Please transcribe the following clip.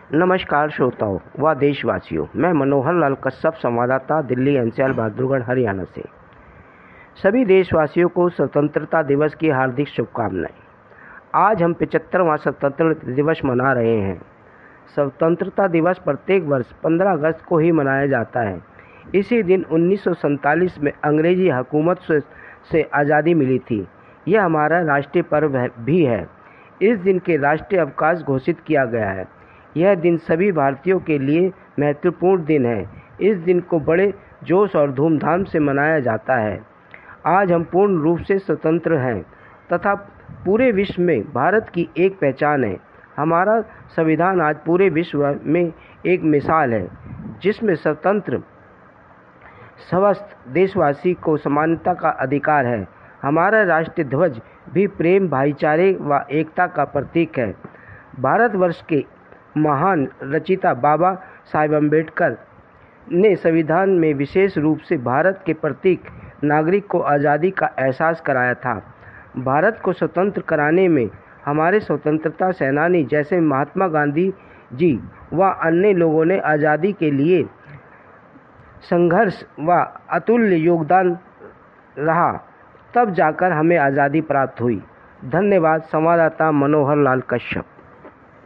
नमस्कार श्रोताओं व देशवासियों, मैं मनोहर लाल कश्यप, संवाददाता, दिल्ली एनसीआर बहादुरगढ़ हरियाणा से। सभी देशवासियों को स्वतंत्रता दिवस की हार्दिक शुभकामनाएं। आज हम 75वां स्वतंत्रता दिवस मना रहे हैं। स्वतंत्रता दिवस प्रत्येक वर्ष 15 अगस्त को ही मनाया जाता है। इसी दिन 1947 में अंग्रेजी हुकूमत से आज़ादी मिली थी। यह हमारा राष्ट्रीय पर्व भी है। इस दिन के राष्ट्रीय अवकाश घोषित किया गया है। यह दिन सभी भारतीयों के लिए महत्वपूर्ण दिन है। इस दिन को बड़े जोश और धूमधाम से मनाया जाता है। आज हम पूर्ण रूप से स्वतंत्र हैं तथा पूरे विश्व में भारत की एक पहचान है। हमारा संविधान आज पूरे विश्व में एक मिसाल है, जिसमें स्वतंत्र समस्त देशवासी को समानता का अधिकार है। हमारा राष्ट्रीय ध्वज भी प्रेम, भाईचारे व एकता का प्रतीक है। भारतवर्ष के महान रचयिता बाबा साहेब अम्बेडकर ने संविधान में विशेष रूप से भारत के प्रत्येक नागरिक को आज़ादी का एहसास कराया था। भारत को स्वतंत्र कराने में हमारे स्वतंत्रता सेनानी जैसे महात्मा गांधी जी व अन्य लोगों ने आज़ादी के लिए संघर्ष व अतुल्य योगदान रहा, तब जाकर हमें आज़ादी प्राप्त हुई। धन्यवाद। संवाददाता मनोहर लाल कश्यप।